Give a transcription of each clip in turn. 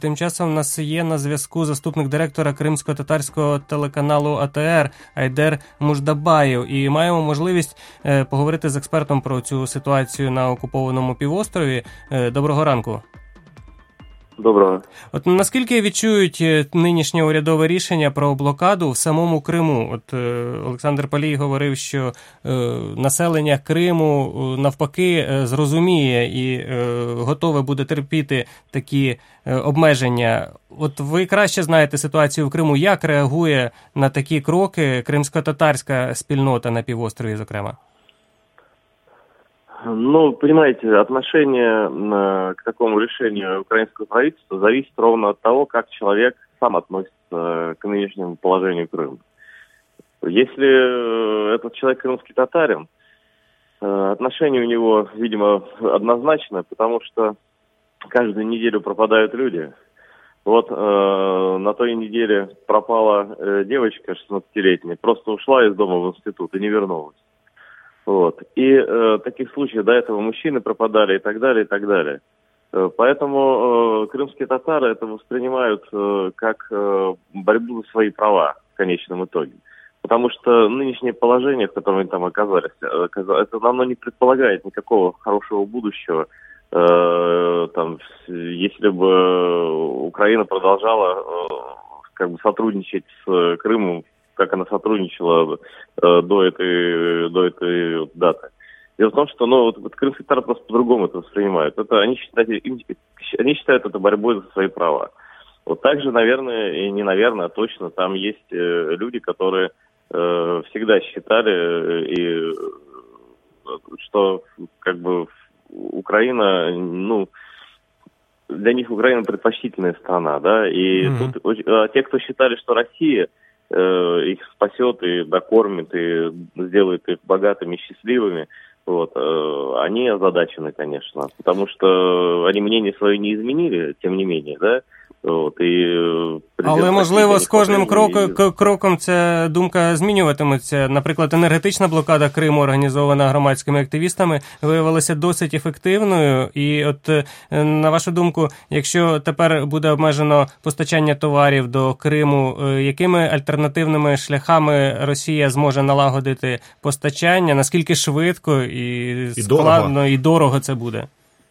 Тим часом у нас є на зв'язку заступник директора кримсько-татарського телеканалу АТР Айдер Муждабаєв. І маємо можливість поговорити з експертом про цю ситуацію на окупованому півострові. Доброго ранку. Доброго. От наскільки відчують нинішнє урядове рішення про блокаду в самому Криму? От Олександр Палій говорив, що населення Криму навпаки зрозуміє і готове буде терпіти такі обмеження. От ви краще знаєте ситуацію в Криму. Як реагує на такі кроки кримсько-татарська спільнота на півострові, зокрема? Ну, понимаете, отношение к такому решению украинского правительства зависит ровно от того, как человек сам относится к нынешнему положению Крыма. Если этот человек крымский татарин, отношение у него, видимо, однозначное, потому что каждую неделю пропадают люди. Вот на той неделе пропала девочка 16-летняя, просто ушла из дома в институт и не вернулась. Вот. И таких случаев до этого мужчины пропадали и так далее, и так далее. Поэтому крымские татары это воспринимают как борьбу за свои права в конечном итоге. Потому что нынешнее положение, в котором они там оказались, это оно не предполагает никакого хорошего будущего. Там, если бы Украина продолжала как бы сотрудничать с Крымом, как она сотрудничала до этой даты. Дело в том, что вот крымские татары просто по-другому это воспринимают. Они считают это борьбой за свои права. Вот так же, наверное, и не наверное, а точно, там есть люди, которые всегда считали, что как бы Украина, для них Украина предпочтительная страна, да, и тут те, кто считали, что Россия их спасет и докормит, и сделает их богатыми, счастливыми, вот, они озадачены, конечно, потому что они мнение свое не изменили, тем не менее, да. От, але, можливо, з кожним кроком ця думка змінюватиметься. Наприклад, енергетична блокада Криму, організована громадськими активістами, виявилася досить ефективною. І от, на вашу думку, якщо тепер буде обмежено постачання товарів до Криму, якими альтернативними шляхами Росія зможе налагодити постачання? Наскільки швидко і складно і дорого це буде?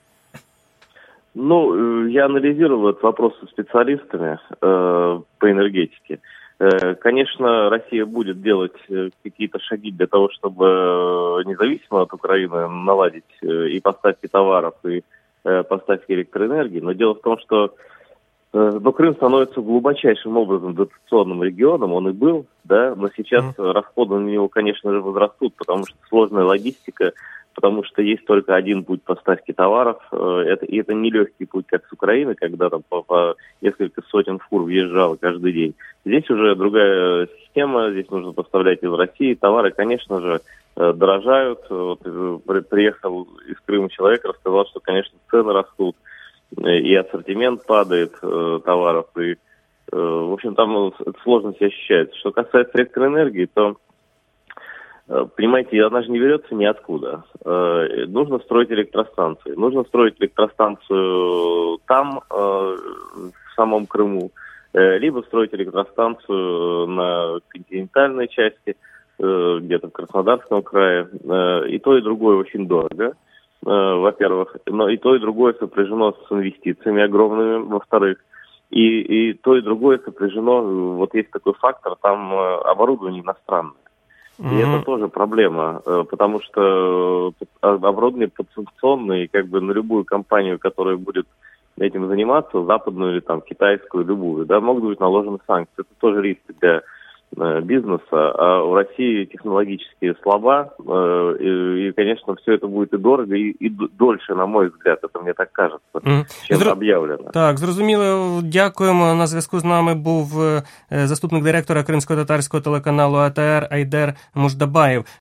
Ну, я анализировал этот вопрос со специалистами по энергетике. Конечно, Россия будет делать какие-то шаги для того, чтобы независимо от Украины наладить и поставки товаров, и поставки электроэнергии. Но дело в том, что Крым становится глубочайшим образом дотационным регионом, он и был, да, но сейчас расходы на него, конечно же, возрастут, потому что сложная логистика, потому что есть только один путь поставки товаров, и это нелегкий путь, как с Украины, когда там по несколько сотен фур въезжало каждый день. Здесь уже другая система, здесь нужно поставлять из России. Товары, конечно же, дорожают. Вот, приехал из Крыма человек, рассказал, что, конечно, цены растут, и ассортимент падает товаров, и, в общем, там сложность ощущается. Что касается электроэнергии, то, понимаете, она же не берется ниоткуда. Нужно строить электростанции. Нужно строить электростанцию там, в самом Крыму, либо строить электростанцию на континентальной части, где-то в Краснодарском крае. И то, и другое очень дорого, во-первых. Но и то, и другое сопряжено с инвестициями огромными, во-вторых. И то, и другое сопряжено, вот есть такой фактор, там оборудование иностранное. И это тоже проблема, потому что оборудование подсанкционное, и как бы на любую компанию, которая будет этим заниматься, западную или там китайскую, любую, да, могут быть наложены санкции. Это тоже риск для бизнеса, а у России технологически слаба, и, конечно, все это будет и дорого, и дольше, на мой взгляд, это мне так кажется, чем об'явлено. Так, зрозуміло, дякуємо. На зв'язку з нами був заступник директора кримсько-татарського телеканалу АТР Айдер Муждабаєв.